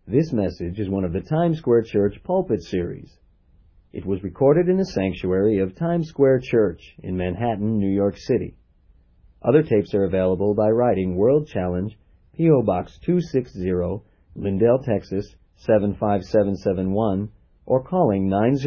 This message is one of the Times Square Church Pulpit Series. It was recorded in the sanctuary of Times Square Church in Manhattan, New York City. Other tapes are available by writing World Challenge, P.O. Box 260, Lindale, Texas 75771, or calling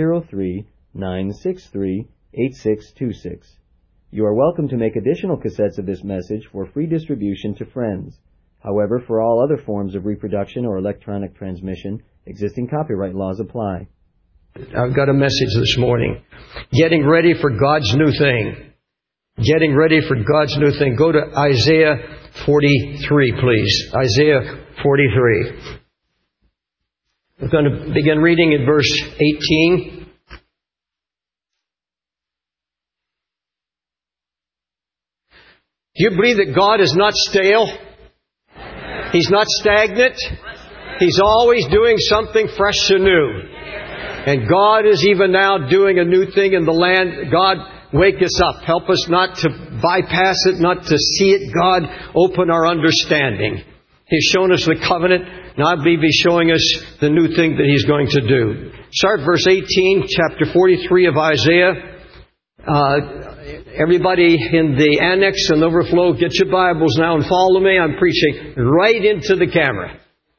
903-963-8626. You are welcome to make additional cassettes of this message for free distribution to friends. However, for all other forms of reproduction or electronic transmission, existing copyright laws apply. I've got a message this morning. Getting ready for God's new thing. Getting ready for God's new thing. Go to Isaiah 43, please. Isaiah 43. We're going to begin reading in verse 18. Do you believe that God is not stale? He's not stagnant. He's always doing something fresh and new. And God is even now doing a new thing in the land. God, wake us up. Help us not to bypass it, not to see it. God, open our understanding. He's shown us the covenant. Now I believe He's showing us the new thing that He's going to do. Start verse 18, chapter 43 of Isaiah. Everybody in the annex and overflow, get your Bibles now and follow me. I'm preaching right into the camera.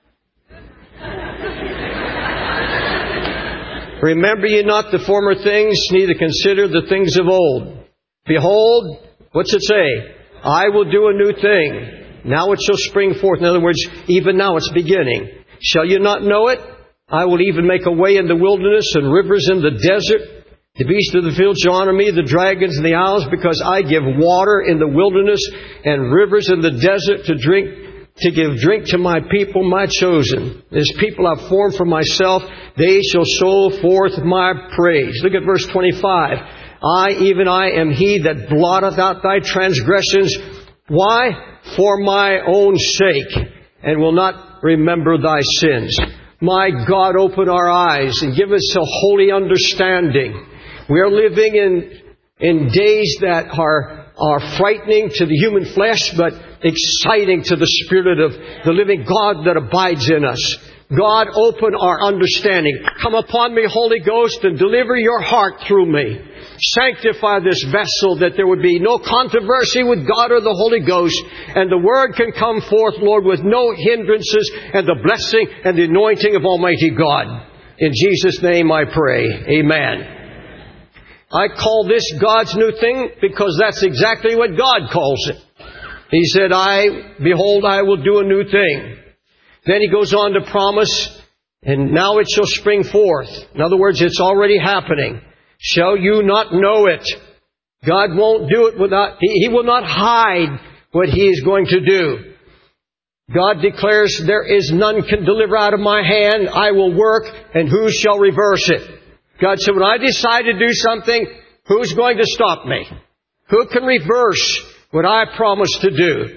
Remember ye not the former things, neither consider the things of old. Behold, what's it say? I will do a new thing. Now it shall spring forth. In other words, even now it's beginning. Shall you not know it? I will even make a way in the wilderness and rivers in the desert. The beasts of the field shall honor me, the dragons and the owls, because I give water in the wilderness and rivers in the desert to give drink to my people, my chosen. This people I've formed for myself, they shall show forth my praise. Look at verse 25. Even I am He that blotteth out thy transgressions. Why? For my own sake, and will not remember thy sins. My God, open our eyes and give us a holy understanding. We are living in days that are frightening to the human flesh, but exciting to the Spirit of the living God that abides in us. God, open our understanding. Come upon me, Holy Ghost, and deliver your heart through me. Sanctify this vessel that there would be no controversy with God or the Holy Ghost, and the Word can come forth, Lord, with no hindrances, and the blessing and the anointing of Almighty God. In Jesus' name I pray. Amen. I call this God's new thing because that's exactly what God calls it. He said, behold, I will do a new thing. Then He goes on to promise, and now it shall spring forth. In other words, it's already happening. Shall you not know it? God won't do it without, He will not hide what He is going to do. God declares, there is none can deliver out of my hand. I will work, and who shall reverse it? God said, when I decide to do something, who's going to stop me? Who can reverse what I promised to do?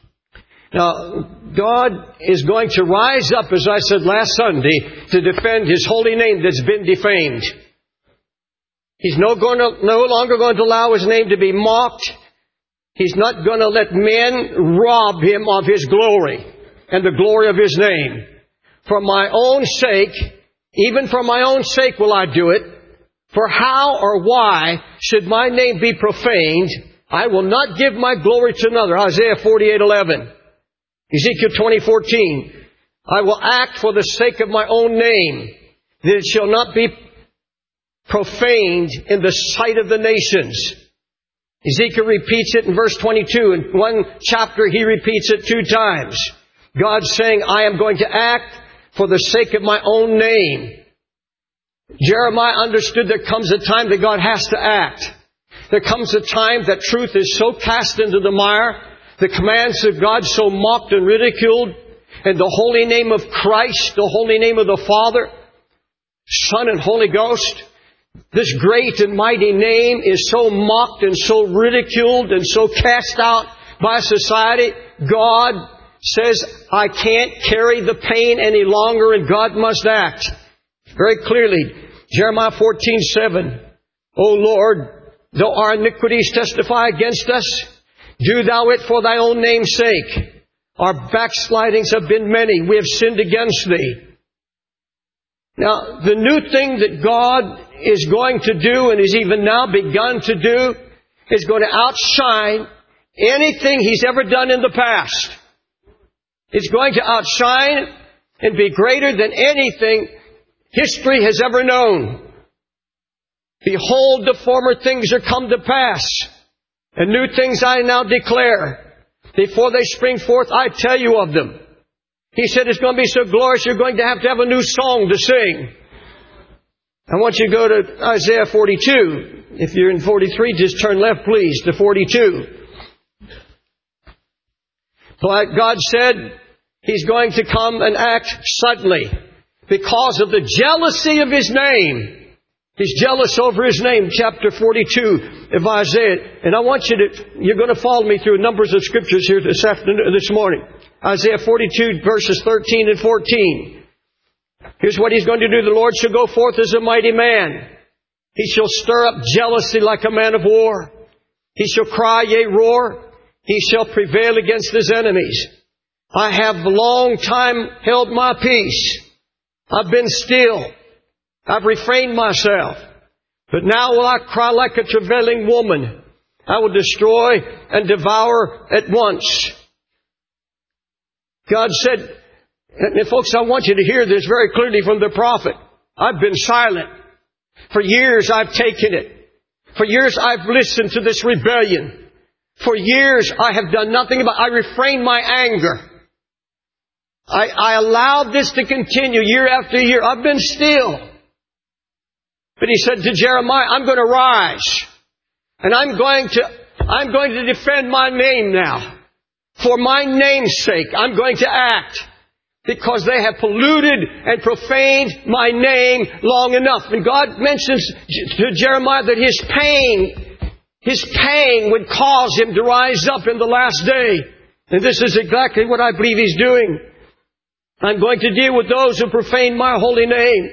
Now, God is going to rise up, as I said last Sunday, to defend His holy name that's been defamed. He's no longer going to allow His name to be mocked. He's not going to let men rob Him of His glory and the glory of His name. For my own sake, even for my own sake will I do it. For how or why should my name be profaned? I will not give my glory to another. Isaiah 48:11. Ezekiel 20:14. I will act for the sake of my own name, that it shall not be profaned in the sight of the nations. Ezekiel repeats it in verse 22. In one chapter he repeats it 2 times. God's saying, I am going to act for the sake of my own name. Jeremiah understood there comes a time that God has to act. There comes a time that truth is so cast into the mire, the commands of God so mocked and ridiculed, and the holy name of Christ, the holy name of the Father, Son, and Holy Ghost, this great and mighty name is so mocked and so ridiculed and so cast out by society. God says, I can't carry the pain any longer, and God must act. Very clearly, Jeremiah 14:7. O Lord, though our iniquities testify against us, do Thou it for Thy own name's sake. Our backslidings have been many. We have sinned against Thee. Now, the new thing that God is going to do and has even now begun to do is going to outshine anything He's ever done in the past. It's going to outshine and be greater than anything history has ever known. Behold, the former things are come to pass, and new things I now declare. Before they spring forth, I tell you of them. He said it's going to be so glorious, you're going to have a new song to sing. I want you to go to Isaiah 42. If you're in 43, just turn left, please, to 42. But God said He's going to come and act suddenly because of the jealousy of His name. He's jealous over His name, chapter 42 of Isaiah. And I want you're going to follow me through numbers of scriptures here this morning. Isaiah 42 verses 13 and 14. Here's what He's going to do. The Lord shall go forth as a mighty man. He shall stir up jealousy like a man of war. He shall cry, yea, roar. He shall prevail against His enemies. I have long time held my peace. I've been still. I've refrained myself. But now will I cry like a travailing woman. I will destroy and devour at once. God said, and folks, I want you to hear this very clearly from the prophet. I've been silent. For years I've taken it. For years I've listened to this rebellion. For years I have done nothing about it. I refrained my anger. I allowed this to continue year after year. I've been still. But He said to Jeremiah, I'm going to rise. And I'm going to defend my name now. For my name's sake, I'm going to act. Because they have polluted and profaned my name long enough. And God mentions to Jeremiah that His pain would cause Him to rise up in the last day. And this is exactly what I believe He's doing. I'm going to deal with those who profane my holy name.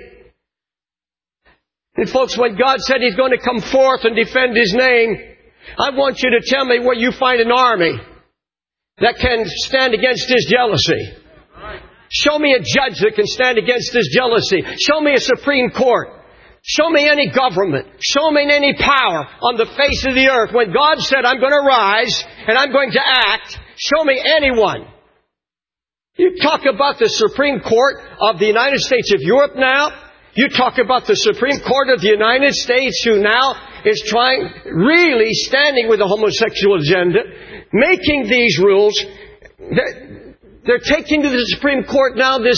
And folks, when God said He's going to come forth and defend His name, I want you to tell me where you find an army that can stand against His jealousy. Show me a judge that can stand against His jealousy. Show me a Supreme Court. Show me any government. Show me any power on the face of the earth. When God said, I'm going to rise and I'm going to act, show me anyone. You talk about the Supreme Court of the United States of Europe now. You talk about the Supreme Court of the United States who now is really standing with the homosexual agenda, making these rules. They're taking to the Supreme Court now this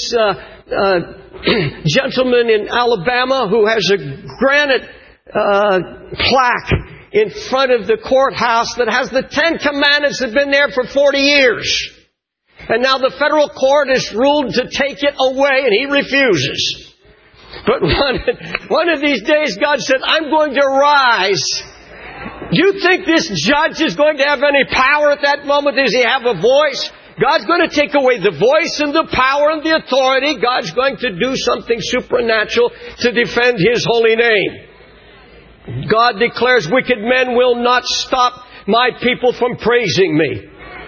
gentleman in Alabama who has a granite plaque in front of the courthouse that has the 10 Commandments that have been there for 40 years. And now the federal court has ruled to take it away, and he refuses. But one of these days, God said, I'm going to rise. Do you think this judge is going to have any power at that moment? Does he have a voice? God's going to take away the voice and the power and the authority. God's going to do something supernatural to defend His holy name. God declares, wicked men will not stop my people from praising me.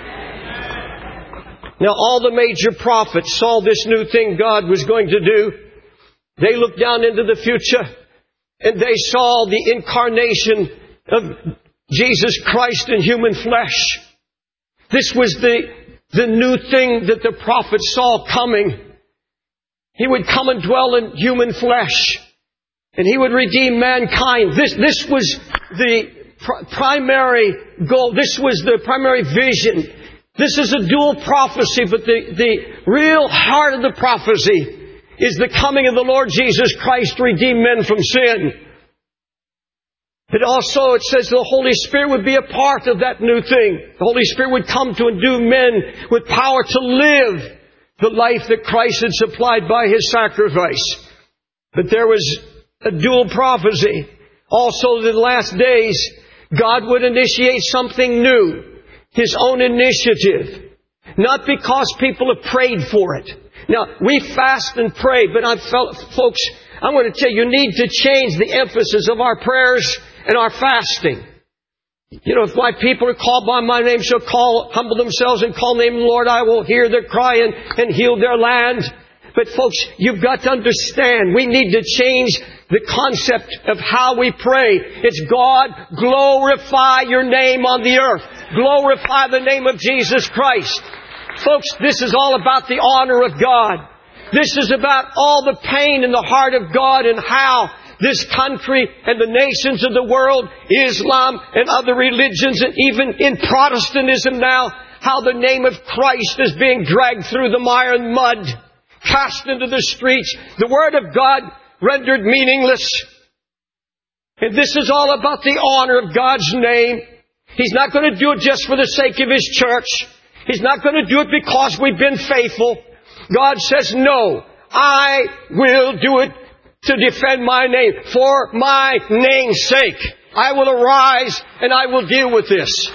Now, all the major prophets saw this new thing God was going to do. They looked down into the future and they saw the incarnation of Jesus Christ in human flesh. This was the new thing that the prophets saw coming. He would come and dwell in human flesh, and He would redeem mankind. This was the primary goal. This was the primary vision. This is a dual prophecy, but the real heart of the prophecy is the coming of the Lord Jesus Christ to redeem men from sin. But also it says the Holy Spirit would be a part of that new thing. The Holy Spirit would come to endue men with power to live the life that Christ had supplied by His sacrifice. But there was a dual prophecy. Also in the last days, God would initiate something new. His own initiative. Not because people have prayed for it. Now, we fast and pray, but folks, I want to tell you, you need to change the emphasis of our prayers and our fasting. You know, if my people are called by my name shall humble themselves and call the name of the Lord, I will hear their cry and heal their land. But folks, you've got to understand, we need to change the concept of how we pray. It's God, glorify your name on the earth. Glorify the name of Jesus Christ. Folks, this is all about the honor of God. This is about all the pain in the heart of God and how this country and the nations of the world, Islam and other religions, and even in Protestantism now, how the name of Christ is being dragged through the mire and mud, cast into the streets, the Word of God rendered meaningless. And this is all about the honor of God's name. He's not going to do it just for the sake of His church. He's not going to do it because we've been faithful. God says, no, I will do it to defend my name. For my name's sake, I will arise and I will deal with this.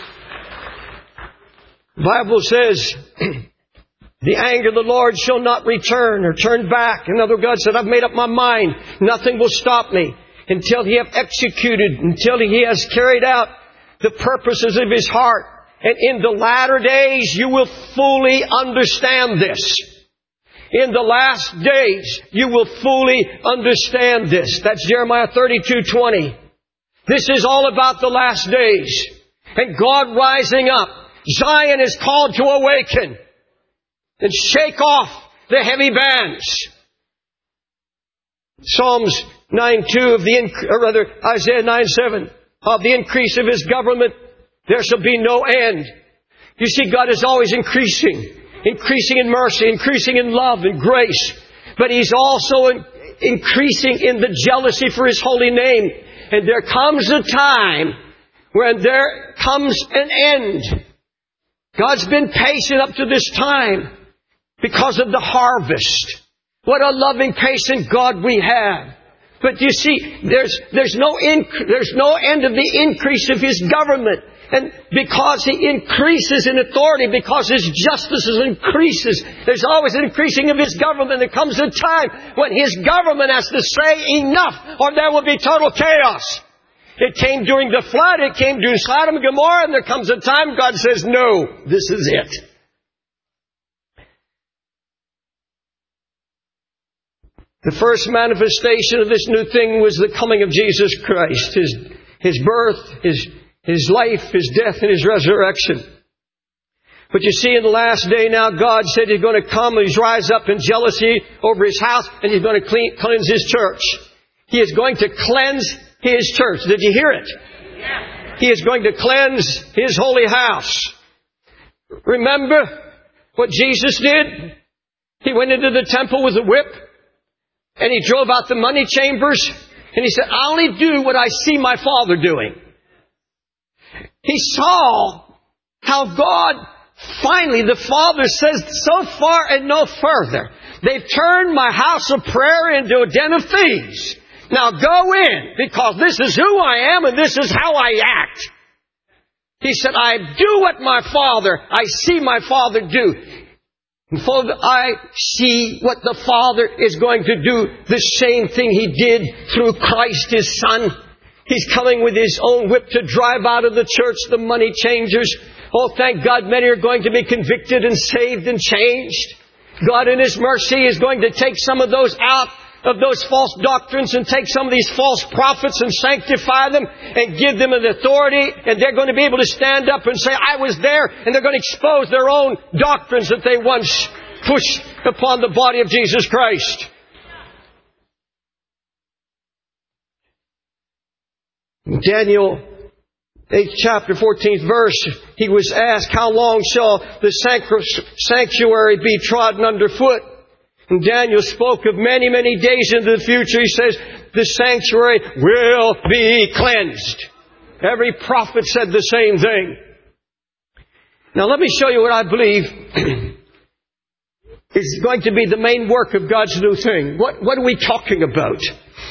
The Bible says, the anger of the Lord shall not return or turn back. In other words, God said, I've made up my mind. Nothing will stop me until He have executed, until He has carried out the purposes of His heart. And in the latter days, you will fully understand this. In the last days, you will fully understand this. That's Jeremiah 32:20. This is all about the last days. And God rising up. Zion is called to awaken and shake off the heavy bands. Psalms 9:2 of Isaiah 9:7 of the increase of His government, there shall be no end. You see, God is always increasing in mercy, increasing in love and grace. But He's also increasing in the jealousy for His holy name. And there comes a time when there comes an end. God's been patient up to this time because of the harvest. What a loving, patient God we have. But you see, there's no end of the increase of His government. And because He increases in authority, because His justice increases, there's always an increasing of His government. There comes a time when His government has to say enough, or there will be total chaos. It came during the flood, it came during Sodom and Gomorrah, and there comes a time God says, no, this is it. The first manifestation of this new thing was the coming of Jesus Christ, His birth, His life, His death, and His resurrection. But you see, in the last day now, God said He's going to come and He's rise up in jealousy over His house, and He's going to cleanse His church. He is going to cleanse His church. Did you hear it? Yeah. He is going to cleanse His holy house. Remember what Jesus did? He went into the temple with a whip, and He drove out the money chambers, and He said, I only do what I see my Father doing. He saw how God, finally, the Father says, so far and no further. They've turned my house of prayer into a den of thieves. Now go in, because this is who I am and this is how I act. He said, I do what I see my Father do. And Father, I see what the Father is going to do, the same thing He did through Christ His Son. He's coming with His own whip to drive out of the church the money changers. Oh, thank God many are going to be convicted and saved and changed. God in His mercy is going to take some of those out of those false doctrines and take some of these false prophets and sanctify them and give them an authority, and they're going to be able to stand up and say, I was there, and they're going to expose their own doctrines that they once pushed upon the body of Jesus Christ. Daniel 8th chapter 14th verse, he was asked, how long shall the sanctuary be trodden underfoot? And Daniel spoke of many, many days into the future. He says, the sanctuary will be cleansed. Every prophet said the same thing. Now let me show you what I believe is going to be the main work of God's new thing. What are we talking about?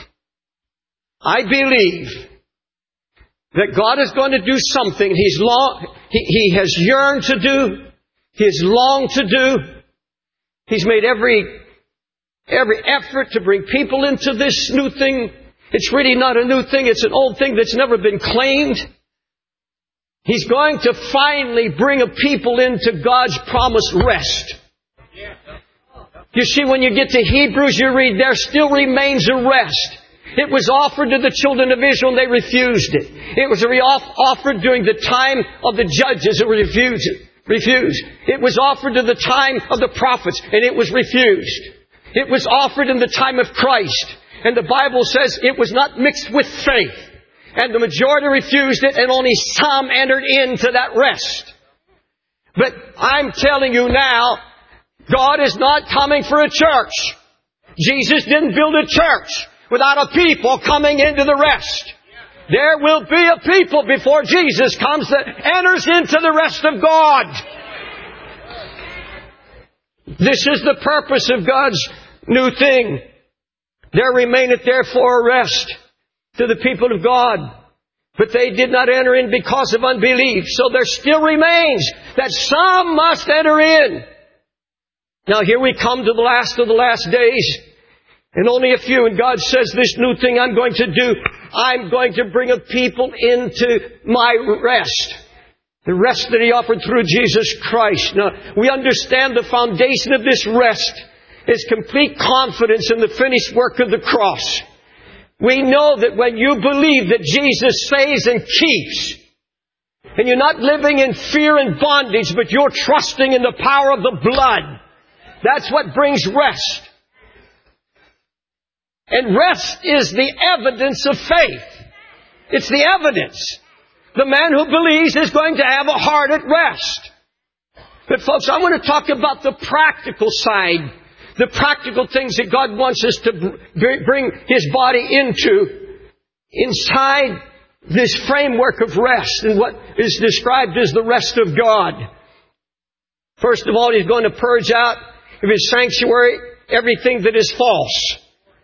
I believe that God is going to do something He has yearned to do. He has longed to do. He's made every effort to bring people into this new thing. It's really not a new thing. It's an old thing that's never been claimed. He's going to finally bring a people into God's promised rest. You see, when you get to Hebrews, you read, there still remains a rest. It was offered to the children of Israel and they refused it. It was offered during the time of the judges and refused. It was offered to the time of the prophets and it was refused. It was offered in the time of Christ. And the Bible says it was not mixed with faith. And the majority refused it and only some entered into that rest. But I'm telling you now, God is not coming for a church. Jesus didn't build a church without a people coming into the rest. There will be a people before Jesus comes that enters into the rest of God. This is the purpose of God's new thing. There remaineth therefore a rest to the people of God. But they did not enter in because of unbelief. So there still remains that some must enter in. Now here we come to the last of the last days. And only a few. And God says, this new thing I'm going to do, I'm going to bring a people into my rest. The rest that He offered through Jesus Christ. Now, we understand the foundation of this rest is complete confidence in the finished work of the cross. We know that when you believe that Jesus saves and keeps, and you're not living in fear and bondage, but you're trusting in the power of the blood, that's what brings rest. And rest is the evidence of faith. It's the evidence. The man who believes is going to have a heart at rest. But folks, I want to talk about the practical side. The practical things that God wants us to bring His body into. Inside this framework of rest and what is described as the rest of God. First of all, He's going to purge out of His sanctuary everything that is false.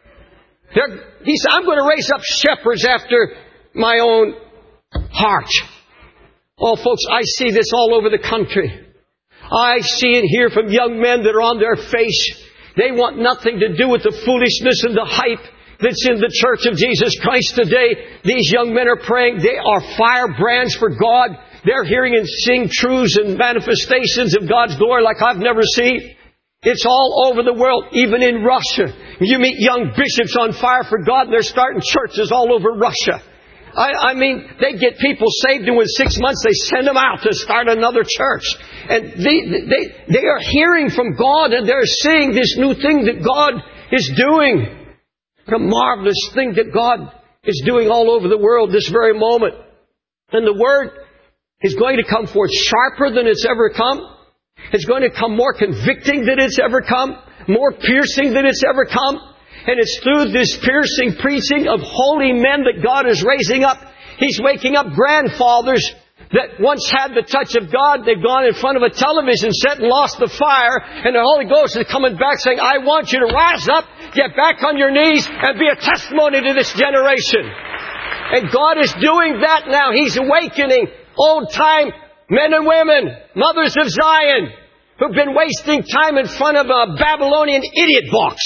He said, I'm going to raise up shepherds after my own heart. Oh, folks, I see this all over the country. I see and hear from young men that are on their face. They want nothing to do with the foolishness and the hype that's in the church of Jesus Christ today. These young men are praying. They are firebrands for God. They're hearing and seeing truths and manifestations of God's glory like I've never seen. It's all over the world, even in Russia. You meet young bishops on fire for God and they're starting churches all over Russia. I mean, they get people saved and within 6 months they send them out to start another church. And they are hearing from God and they're seeing this new thing that God is doing. A marvelous thing that God is doing all over the world this very moment. And the Word is going to come forth sharper than it's ever come. It's going to come more convicting than it's ever come. More piercing than it's ever come. And it's through this piercing preaching of holy men that God is raising up. He's waking up grandfathers that once had the touch of God. They've gone in front of a television set and lost the fire. And the Holy Ghost is coming back saying, I want you to rise up, get back on your knees, and be a testimony to this generation. And God is doing that now. He's awakening old-time men and women, mothers of Zion, who've been wasting time in front of a Babylonian idiot box.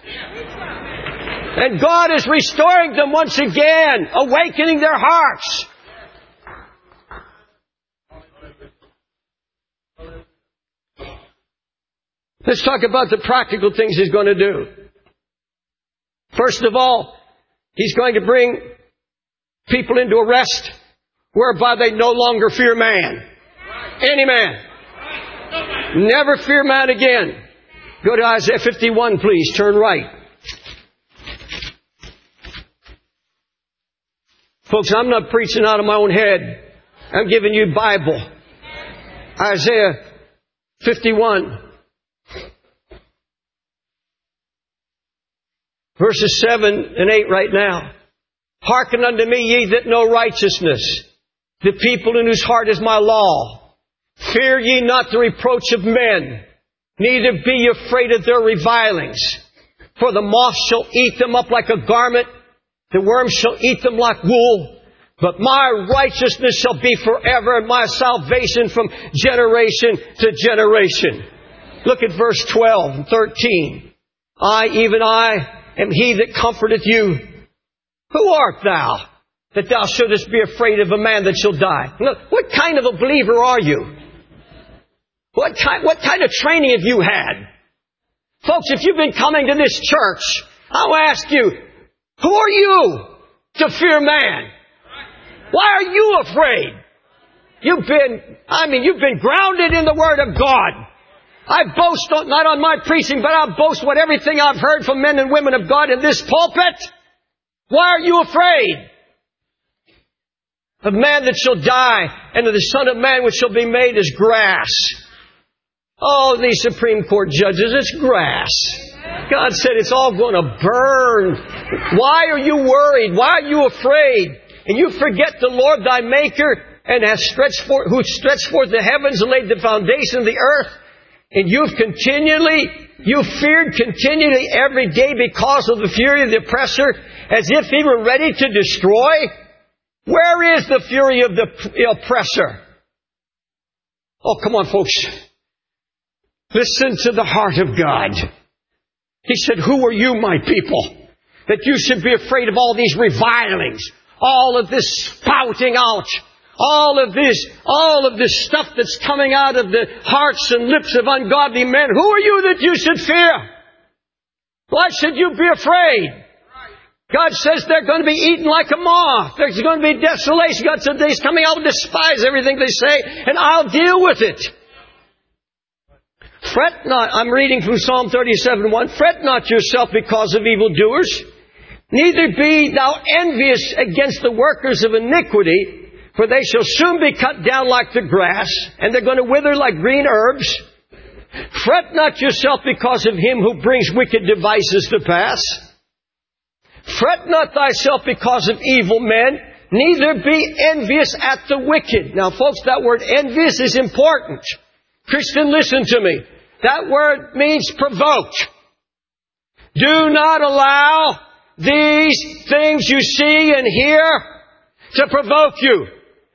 And God is restoring them once again, awakening their hearts. Let's talk about the practical things He's going to do. First of all, He's going to bring people into a rest whereby they no longer fear man. Any man. Never fear man again. Go to Isaiah 51, please. Turn right. Folks, I'm not preaching out of my own head. I'm giving you Bible. Isaiah 51. Verses 7 and 8 right now. Hearken unto me, ye that know righteousness, the people in whose heart is my law. Fear ye not the reproach of men, neither be ye afraid of their revilings. For the moth shall eat them up like a garment, the worm shall eat them like wool. But my righteousness shall be forever, and my salvation from generation to generation. Look at verse 12 and 13. I, even I, am He that comforteth you. Who art thou, that thou shouldest be afraid of a man that shall die? Look, what kind of a believer are you? What kind of training have you had Folks, if you've been coming to this church, I'll ask you, who are you to fear man? Why are you afraid? You've been grounded in the Word of God. I boast not on my preaching, but I'll boast what everything I've heard from men and women of God in this pulpit. Why are you afraid of man that shall die, and of the Son of Man which shall be made as grass? Oh, these Supreme Court judges, it's grass. God said it's all going to burn. Why are you worried? Why are you afraid? And you forget the Lord thy Maker, and who stretched forth the heavens and laid the foundation of the earth. And you've feared continually every day because of the fury of the oppressor, as if he were ready to destroy. Where is the fury of the oppressor? Oh, come on, folks. Listen to the heart of God. He said, who are you, my people, that you should be afraid of all these revilings, all of this spouting out, all of this stuff that's coming out of the hearts and lips of ungodly men? Who are you that you should fear? Why should you be afraid? God says they're going to be eaten like a moth. There's going to be desolation. God said He's coming. I'll despise everything they say, and I'll deal with it. Fret not. I'm reading from Psalm 37:1. Fret not yourself because of evildoers. Neither be thou envious against the workers of iniquity, for they shall soon be cut down like the grass, and they're going to wither like green herbs. Fret not yourself because of him who brings wicked devices to pass. Fret not thyself because of evil men, neither be envious at the wicked. Now, folks, that word envious is important. Christian, listen to me. That word means provoked. Do not allow these things you see and hear to provoke you.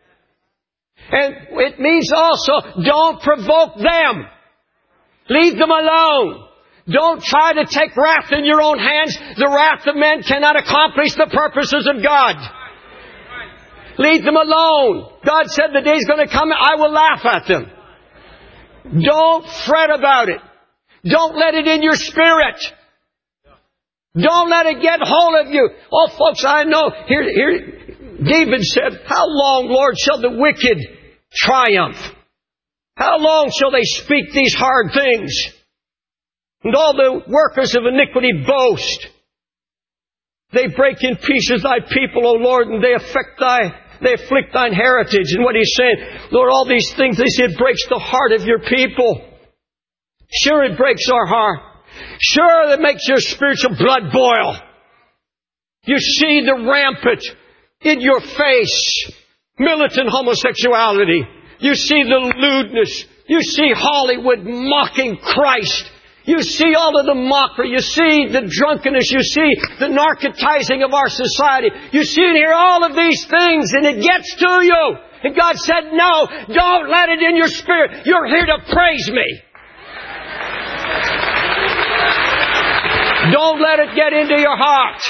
And it means also, don't provoke them. Leave them alone. Don't try to take wrath in your own hands. The wrath of men cannot accomplish the purposes of God. Leave them alone. God said the day's going to come, I will laugh at them. Don't fret about it. Don't let it in your spirit. Don't let it get hold of you. Oh, folks, I know. Here, David said, how long, Lord, shall the wicked triumph? How long shall they speak these hard things? And all the workers of iniquity boast. They break in pieces thy people, O Lord, and they afflict thine heritage. And what he's saying, Lord, all these things, they say, it breaks the heart of your people. Sure, it breaks our heart. Sure, it makes your spiritual blood boil. You see the rampant, in your face, militant homosexuality. You see the lewdness. You see Hollywood mocking Christ. You see all of the mockery. You see the drunkenness. You see the narcotizing of our society. You see and hear all of these things, and it gets to you. And God said, no, don't let it in your spirit. You're here to praise me. Don't let it get into your heart.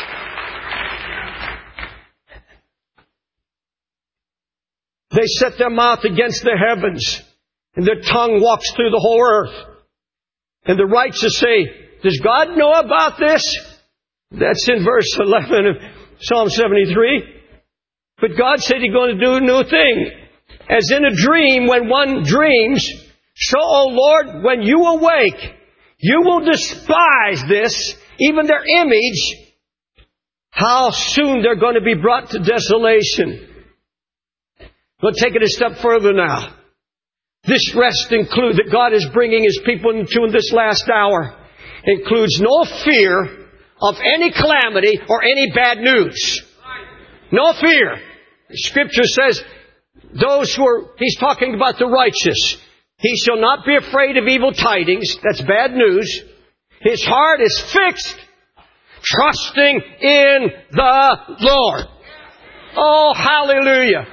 They set their mouth against the heavens, and their tongue walks through the whole earth. And the righteous say, does God know about this? That's in verse 11 of Psalm 73. But God said He's going to do a new thing. As in a dream, when one dreams, so, O Lord, when you awake, you will despise this, even their image, how soon they're going to be brought to desolation. We'll take it a step further now. This rest that God is bringing His people into in this last hour includes no fear of any calamity or any bad news. No fear. Scripture says, He's talking about the righteous. He shall not be afraid of evil tidings. That's bad news. His heart is fixed, trusting in the Lord. Oh, hallelujah.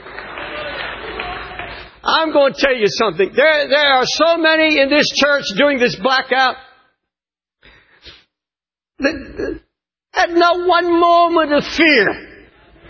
I'm going to tell you something. There are so many in this church during this blackout that had not one moment of fear.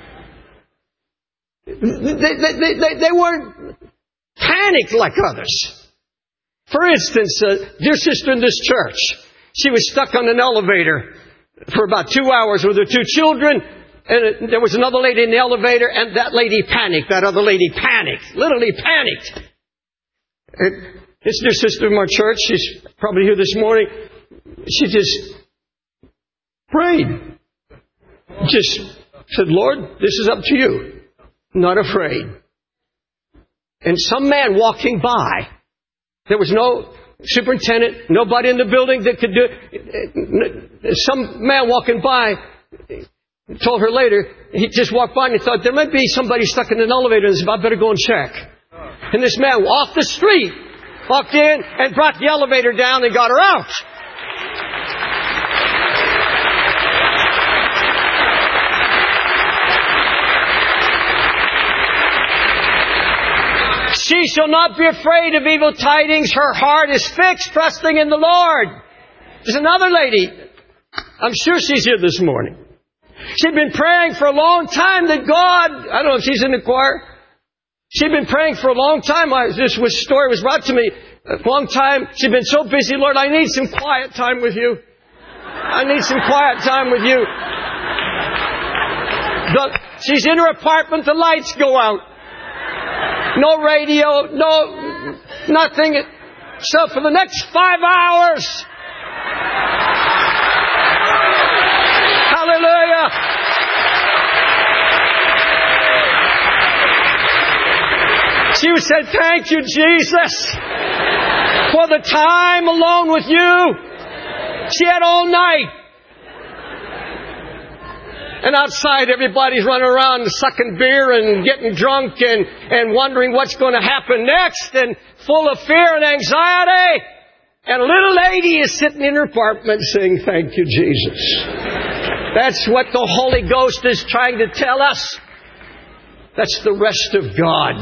They weren't panicked like others. For instance, a dear sister in this church, She was stuck on an elevator for about 2 hours with her 2 children. And there was another lady in the elevator, and that lady panicked. That other lady panicked. Literally panicked. It's their sister in our church. She's probably here this morning. She just prayed. Just said, Lord, this is up to you. Not afraid. And some man walking by, there was no superintendent, nobody in the building that could do it. Some man walking by told her later, he just walked by and he thought, there might be somebody stuck in an elevator and said, I better go and check. And this man off the street walked in and brought the elevator down and got her out. She shall not be afraid of evil tidings. Her heart is fixed, trusting in the Lord. There's another lady. I'm sure she's here this morning. She'd been praying for a long time that God, I don't know if she's in the choir. She'd been praying for a long time. This story was brought to me a long time. She'd been so busy. Lord, I need some quiet time with you. I need some quiet time with you. She's in her apartment. The lights go out. No radio, nothing. So for the next 5 hours, hallelujah. She said, thank you, Jesus, for the time alone with you. She had all night. And outside, everybody's running around sucking beer and getting drunk and wondering what's going to happen next and full of fear and anxiety. And a little lady is sitting in her apartment saying, thank you, Jesus. That's what the Holy Ghost is trying to tell us. That's the rest of God.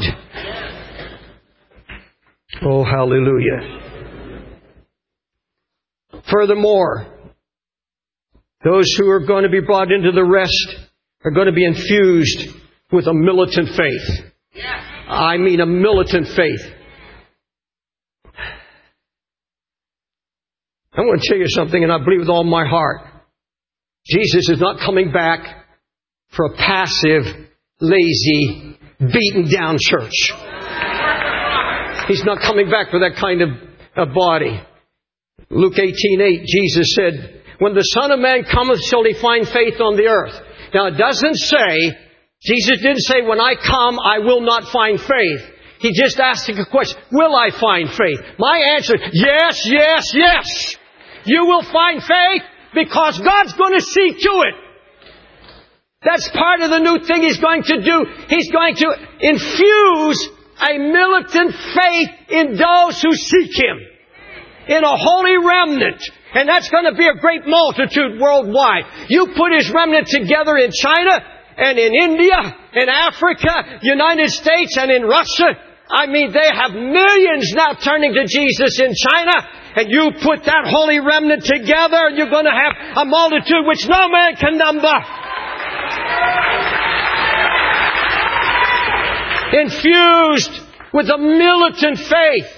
Oh, hallelujah. Furthermore, those who are going to be brought into the rest are going to be infused with a militant faith. I mean a militant faith. I want to tell you something, and I believe with all my heart. Jesus is not coming back for a passive, lazy, beaten down church. He's not coming back for that kind of body. Luke 18:8, Jesus said, when the Son of Man cometh, shall he find faith on the earth. Now it doesn't say, Jesus didn't say, when I come, I will not find faith. He just asked a question, will I find faith? My answer, yes, yes, yes. You will find faith because God's going to see to it. That's part of the new thing He's going to do. He's going to infuse a militant faith in those who seek Him. In a holy remnant. And that's going to be a great multitude worldwide. You put His remnant together in China and in India, in Africa, United States and in Russia. I mean, they have millions now turning to Jesus in China. And you put that holy remnant together and you're going to have a multitude which no man can number. Infused with a militant faith.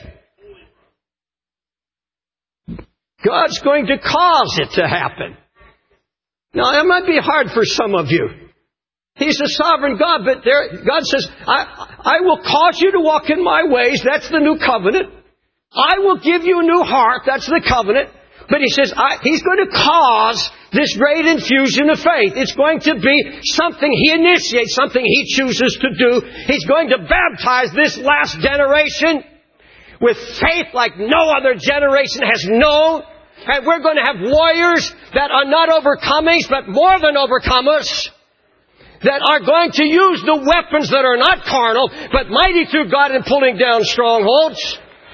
God's going to cause it to happen. Now, it might be hard for some of you. He's a sovereign God, but God says, I will cause you to walk in my ways. That's the new covenant. I will give you a new heart. That's the covenant. But He says, He's going to cause this great infusion of faith. It's going to be something He initiates, something He chooses to do. He's going to baptize this last generation with faith like no other generation has known. And we're going to have warriors that are not overcomers, but more than overcomers. That are going to use the weapons that are not carnal, but mighty through God in pulling down strongholds.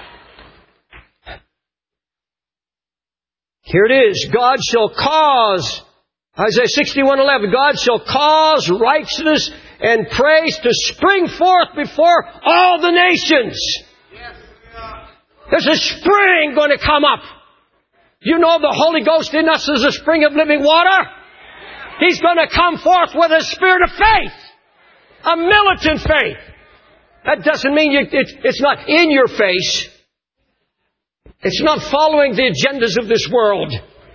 Here it is. God shall cause, Isaiah 61:11, God shall cause righteousness and praise to spring forth before all the nations. There's a spring going to come up. You know the Holy Ghost in us is a spring of living water. He's going to come forth with a spirit of faith. A militant faith. That doesn't mean it's not in your face. It's not following the agendas of this world.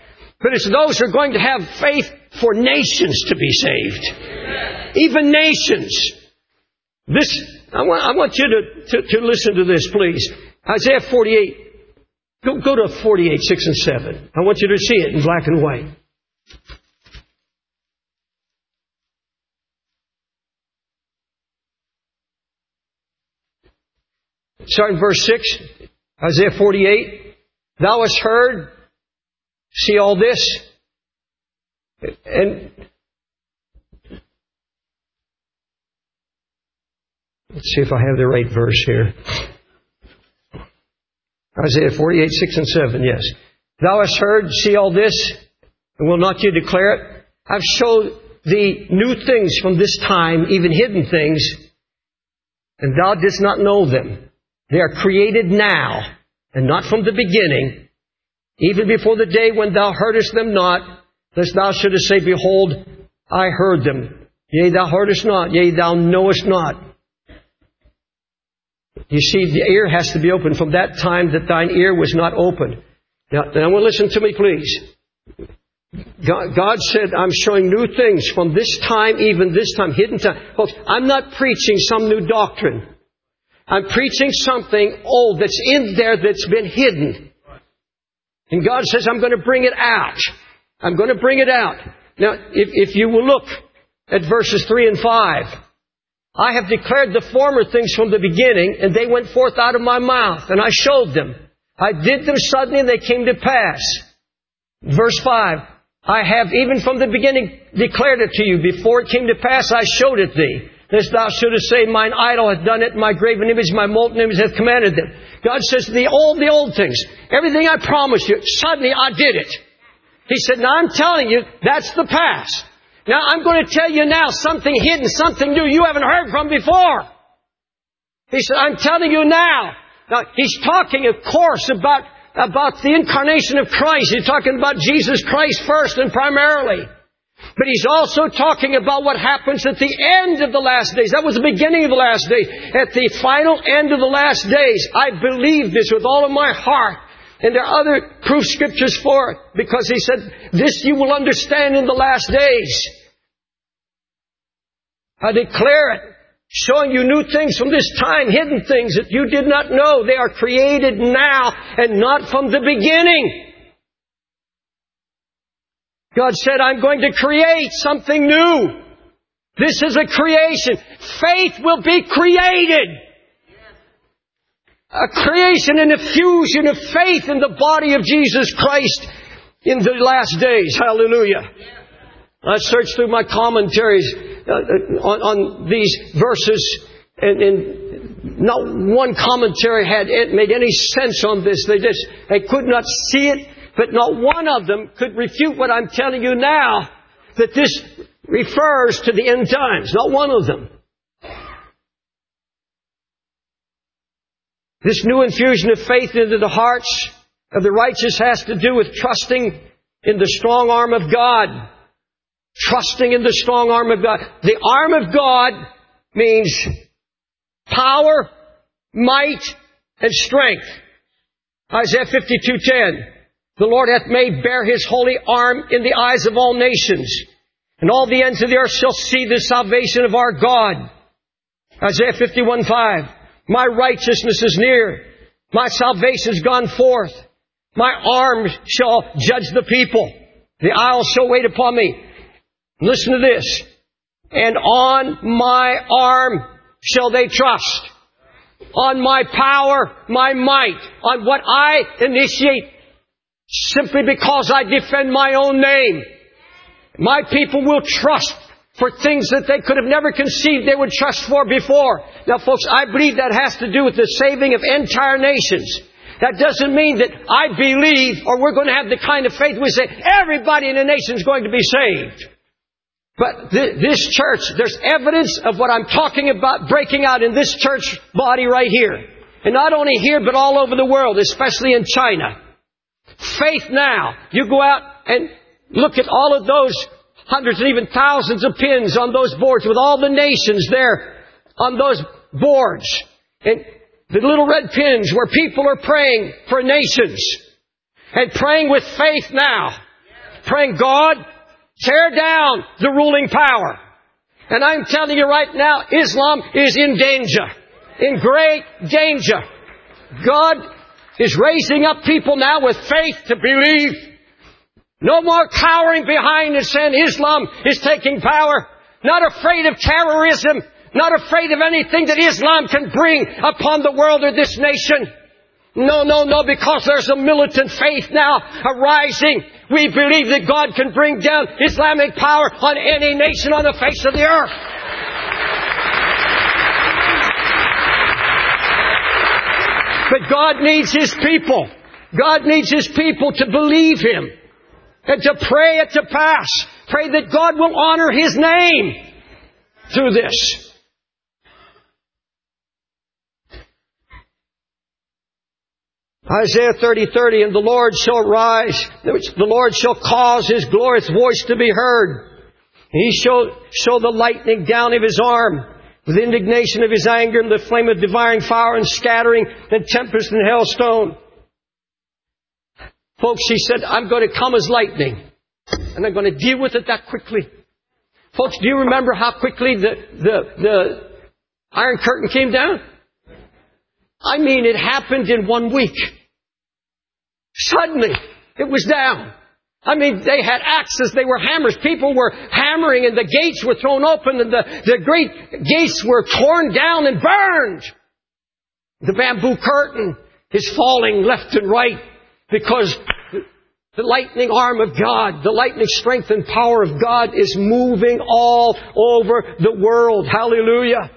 But it's those who are going to have faith for nations to be saved. Even nations. I want you to listen to this, please. Isaiah 48. Go to 48, 6 and 7. I want you to see it in black and white. Start in verse 6. Isaiah 48. Thou hast heard, see all this, and let's see if I have the right verse here. Isaiah 48, 6 and 7, yes. Thou hast heard, see all this, and will not you declare it? I've showed thee new things from this time, even hidden things, and thou didst not know them. They are created now, and not from the beginning, even before the day when thou heardest them not, lest thou shouldest say, Behold, I heard them. Yea, thou heardest not. Yea, thou knowest not. You see, the ear has to be open from that time that thine ear was not open. Now listen to me, please. God said, I'm showing new things from this time, even this time, hidden time. Folks, I'm not preaching some new doctrine. I'm preaching something old that's in there that's been hidden. And God says, I'm going to bring it out. I'm going to bring it out. Now, if you will look at verses 3 and 5, I have declared the former things from the beginning, and they went forth out of my mouth, and I showed them. I did them suddenly, and they came to pass. Verse 5, I have even from the beginning declared it to you. Before it came to pass, I showed it thee. Lest thou shouldest say, Mine idol hath done it, my graven image, my molten image hath commanded them. God says, the old things, everything I promised you, suddenly I did it. He said, now I'm telling you, that's the past. Now I'm going to tell you now something hidden, something new you haven't heard from before. He said, I'm telling you now. Now he's talking, of course, about the incarnation of Christ. He's talking about Jesus Christ first and primarily. But he's also talking about what happens at the end of the last days. That was the beginning of the last days. At the final end of the last days, I believe this with all of my heart. And there are other proof scriptures for it. Because he said, this you will understand in the last days. I declare it, showing you new things from this time, hidden things that you did not know. They are created now and not from the beginning. God said, I'm going to create something new. This is a creation. Faith will be created. A creation and a fusion of faith in the body of Jesus Christ in the last days. Hallelujah. I searched through my commentaries on these verses, and not one commentary had made any sense on this. They could not see it. But not one of them could refute what I'm telling you now, that this refers to the end times. Not one of them. This new infusion of faith into the hearts of the righteous has to do with trusting in the strong arm of God. Trusting in the strong arm of God. The arm of God means power, might, and strength. Isaiah 52:10. The Lord hath made bare His holy arm in the eyes of all nations, and all the ends of the earth shall see the salvation of our God. Isaiah 51:5. My righteousness is near. My salvation is gone forth. My arm shall judge the people. The isles shall wait upon me. Listen to this. And on my arm shall they trust. On my power, my might, on what I initiate, simply because I defend my own name. My people will trust for things that they could have never conceived they would trust for before. Now, folks, I believe that has to do with the saving of entire nations. That doesn't mean that I believe, or we're going to have the kind of faith we say, everybody in the nation is going to be saved. But this church, there's evidence of what I'm talking about breaking out in this church body right here. And not only here, but all over the world, especially in China. Faith now. You go out and look at all of those hundreds and even thousands of pins on those boards with all the nations there on those boards. And the little red pins where people are praying for nations. And praying with faith now. praying, God, tear down the ruling power. And I'm telling you right now, Islam is in danger. In great danger. God is raising up people now with faith to believe. No more cowering behind and saying Islam is taking power. Not afraid of terrorism. Not afraid of anything that Islam can bring upon the world or this nation. No, because there's a militant faith now arising. We believe that God can bring down Islamic power on any nation on the face of the earth. But God needs His people. God needs His people to believe Him and to pray it to pass. Pray that God will honor His name through this. Isaiah 30:30, and the Lord shall rise, the Lord shall cause His glorious voice to be heard. He shall show the lightning down of His arm, with indignation of His anger, and the flame of devouring fire, and scattering, and tempest and hailstone. Folks, He said, I'm going to come as lightning, and I'm going to deal with it that quickly. Folks, do you remember how quickly the Iron Curtain came down? I mean, it happened in 1 week. Suddenly, it was down. I mean, they had axes, they were hammers. People were hammering and the gates were thrown open and the great gates were torn down and burned. The bamboo curtain is falling left and right because the lightning arm of God, the lightning strength and power of God is moving all over the world. Hallelujah.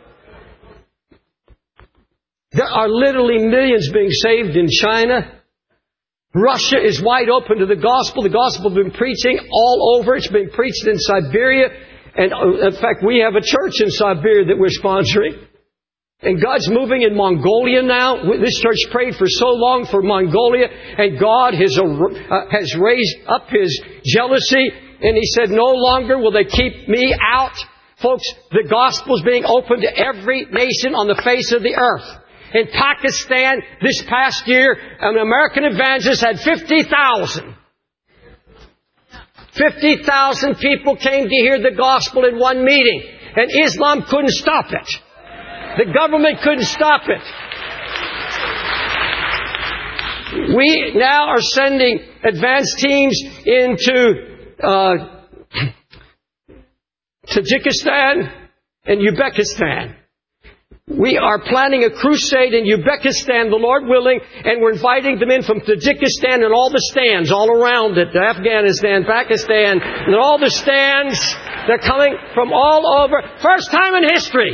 There are literally millions being saved in China. Russia is wide open to the gospel. The gospel has been preaching all over. It's been preached in Siberia. And in fact, we have a church in Siberia that we're sponsoring. And God's moving in Mongolia now. This church prayed for so long for Mongolia. And God has raised up His jealousy. And He said, no longer will they keep me out. Folks, the gospel is being opened to every nation on the face of the earth. In Pakistan, this past year, an American evangelist had 50,000. 50,000 people came to hear the gospel in one meeting. And Islam couldn't stop it. The government couldn't stop it. We now are sending advanced teams into Tajikistan and Uzbekistan. We are planning a crusade in Uzbekistan, the Lord willing, and we're inviting them in from Tajikistan and all the stands all around it, Afghanistan, Pakistan, and all the stands. They're coming from all over. First time in history.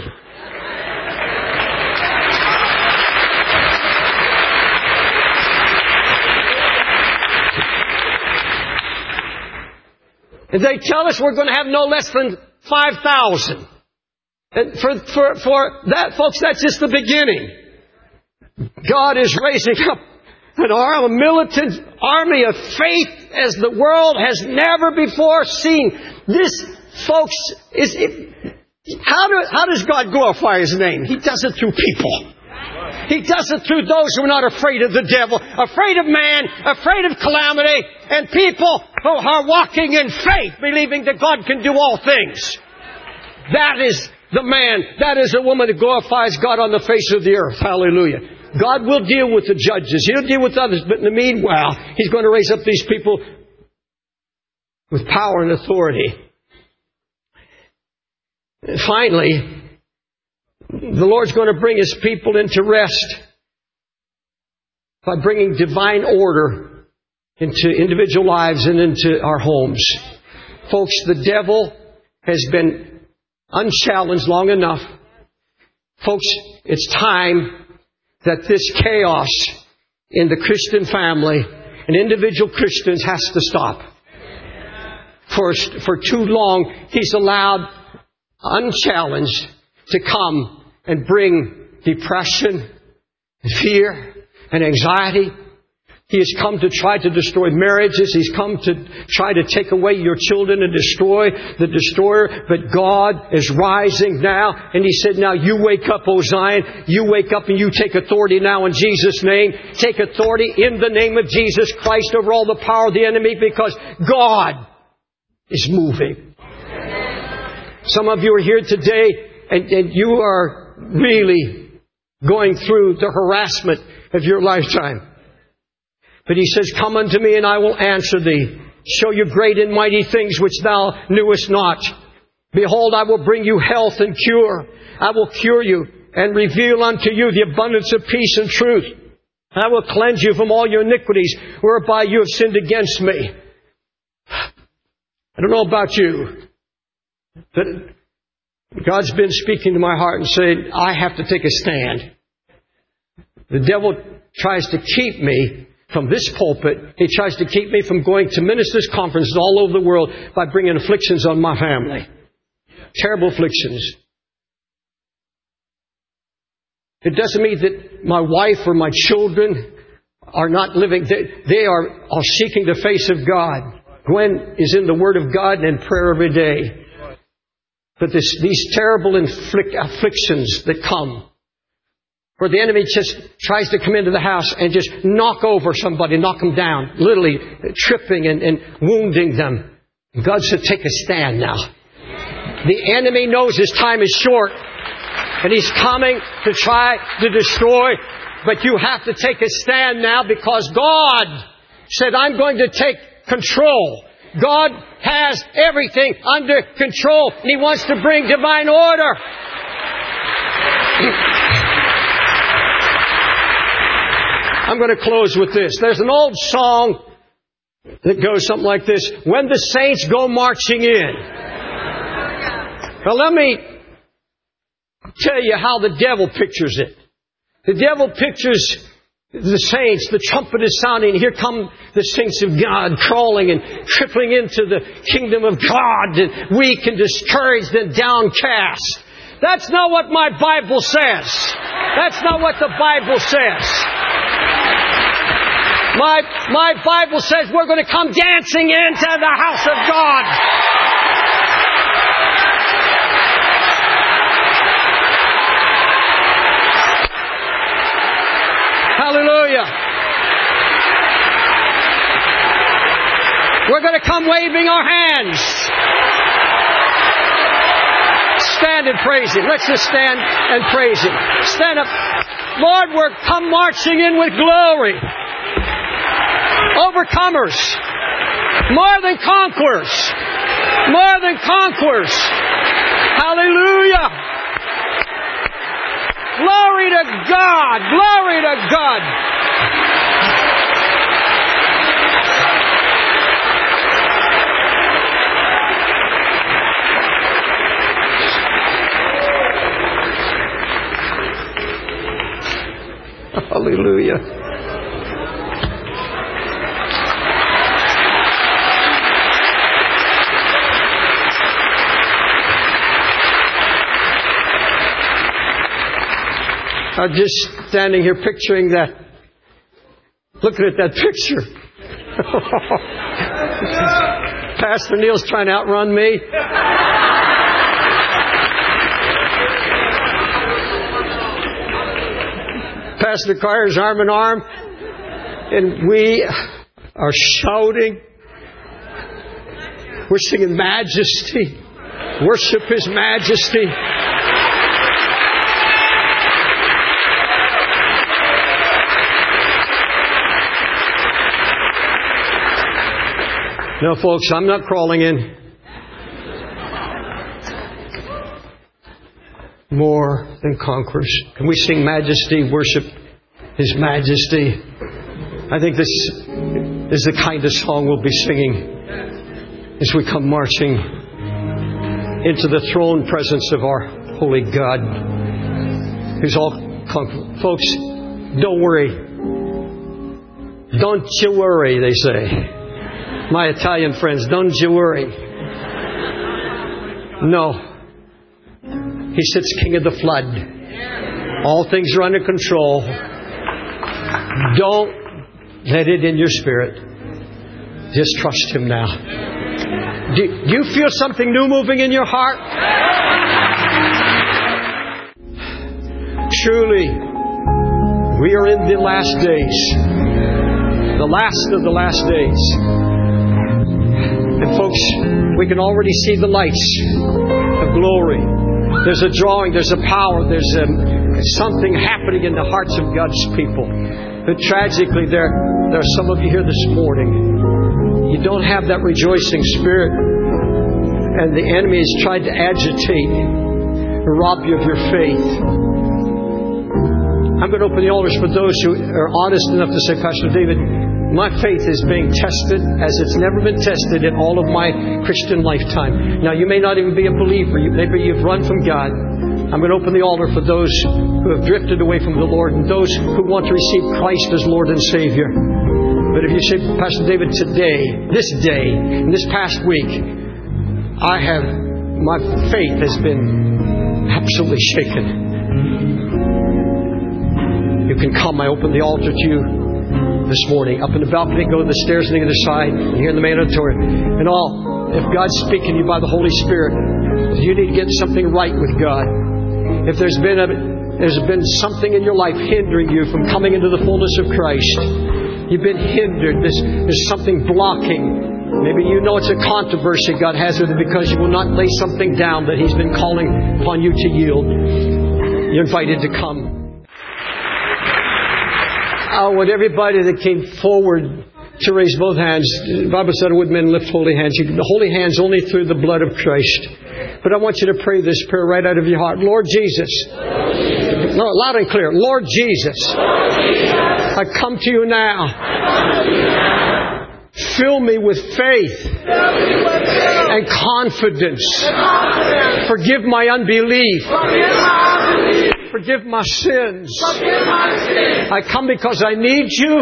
And they tell us we're going to have no less than 5,000. And for that, folks, that's just the beginning. God is raising up a militant army of faith as the world has never before seen. This, folks, how does God glorify His name? He does it through people. He does it through those who are not afraid of the devil, afraid of man, afraid of calamity, and people who are walking in faith, believing that God can do all things. That is the man, that is a woman that glorifies God on the face of the earth. Hallelujah. God will deal with the judges. He'll deal with others. But in the meanwhile, He's going to raise up these people with power and authority. And finally, the Lord's going to bring His people into rest by bringing divine order into individual lives and into our homes. Folks, the devil has been unchallenged long enough. Folks, it's time that this chaos in the Christian family and individual Christians has to stop. For too long, he's allowed unchallenged to come and bring depression, fear, and anxiety He has come to try to destroy marriages. He's come to try to take away your children and destroy the destroyer. But God is rising now. And He said, now you wake up, O Zion. You wake up and you take authority now in Jesus' name. Take authority in the name of Jesus Christ over all the power of the enemy, because God is moving. Some of you are here today and you are really going through the harassment of your lifetime. But He says, come unto me and I will answer thee. Show you great and mighty things which thou knewest not. Behold, I will bring you health and cure. I will cure you and reveal unto you the abundance of peace and truth. I will cleanse you from all your iniquities whereby you have sinned against me. I don't know about you, but God's been speaking to my heart and saying, I have to take a stand. The devil tries to keep me from this pulpit. He tries to keep me from going to ministers' conferences all over the world by bringing afflictions on my family. Terrible afflictions. It doesn't mean that my wife or my children are not living. They are seeking the face of God. Gwen is in the Word of God and in prayer every day. But these terrible afflictions that come, where the enemy just tries to come into the house and just knock over somebody, knock them down, literally tripping and wounding them. God said, take a stand now. The enemy knows his time is short, and he's coming to try to destroy. But you have to take a stand now, because God said, I'm going to take control. God has everything under control, and He wants to bring divine order. I'm going to close with this. There's an old song that goes something like this. When the saints go marching in. Now let me tell you how the devil pictures it. The devil pictures the saints, the trumpet is sounding. Here come the saints of God crawling and tripling into the kingdom of God, and weak and discouraged and downcast. That's not what my Bible says. That's not what the Bible says. My Bible says we're going to come dancing into the house of God. Hallelujah. We're going to come waving our hands. Stand and praise Him. Let's just stand and praise Him. Stand up. Lord, we're come marching in with glory. Overcomers. More than conquerors. More than conquerors. Hallelujah. Glory to God! Glory to God! Hallelujah. I'm just standing here picturing that, looking at that picture. Pastor Neil's trying to outrun me. Pastor Carter's arm in arm. And we are shouting. We're singing Majesty. Worship His Majesty. No, folks, I'm not crawling in. More than conquerors. Can we sing Majesty, worship His Majesty? I think this is the kind of song we'll be singing as we come marching into the throne presence of our holy God, who's all conqueror. Folks, don't worry. Don't you worry, they say. My Italian friends, don't you worry. No. He sits king of the flood. All things are under control. Don't Let it in your spirit. Just trust Him now. Do you feel something new moving in your heart? Truly, we are in the last days. The last of the last days. And folks, we can already see the lights of glory. There's a drawing, there's a power, there's something happening in the hearts of God's people. But tragically, there are some of you here this morning. You don't have that rejoicing spirit. And the enemy has tried to agitate and rob you of your faith. I'm going to open the altars for those who are honest enough to say, Pastor David, my faith is being tested as it's never been tested in all of my Christian lifetime. Now, you may not even be a believer. Maybe you've run from God. I'm going to open the altar for those who have drifted away from the Lord and those who want to receive Christ as Lord and Savior. But if you say, Pastor David, today, this day, in this past week, my faith has been absolutely shaken. You can come. I open the altar to you this morning. Up in the balcony, go to the stairs on the other side, and here in the main auditorium. And if God's speaking to you by the Holy Spirit, you need to get something right with God. If there's been something in your life hindering you from coming into the fullness of Christ, you've been hindered. There's something blocking. Maybe you know it's a controversy God has with it because you will not lay something down that He's been calling upon you to yield. You're invited to come. I want everybody that came forward to raise both hands. The Bible said, would men lift holy hands? The holy hands only through the blood of Christ. But I want you to pray this prayer right out of your heart. Lord Jesus. No, loud and clear. Lord Jesus. I come to you now. Fill me with faith and confidence. Forgive my unbelief. Forgive my sins. I come because I need you.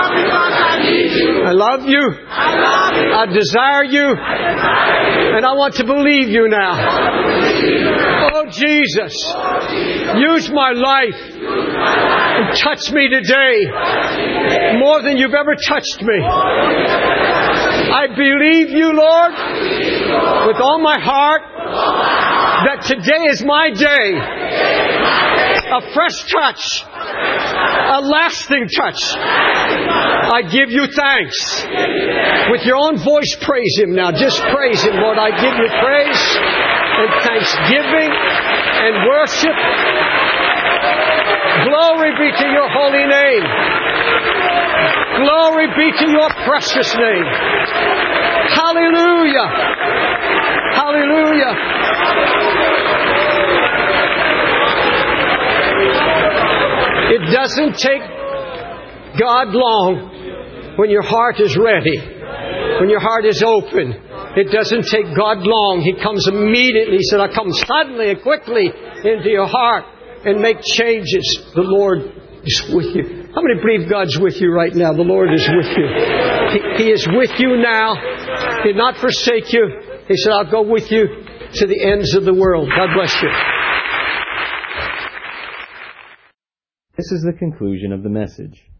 I love you. I desire you. And I want to believe you now. Oh, Jesus. Use my life. And touch me today. More than you've ever touched me. I believe you, Lord, with all my heart, that today is my day. A fresh touch. A lasting touch. I give you thanks. With your own voice, praise Him now. Just praise Him, Lord. I give you praise and thanksgiving and worship. Glory be to your holy name. Glory be to your precious name. Hallelujah. Hallelujah. It doesn't take God long when your heart is ready, when your heart is open. It doesn't take God long. He comes immediately. He said, I come suddenly and quickly into your heart and make changes. The Lord is with you. How many believe God's with you right now? The Lord is with you. He is with you now. He did not forsake you. He said, I'll go with you to the ends of the world. God bless you. This is the conclusion of the message.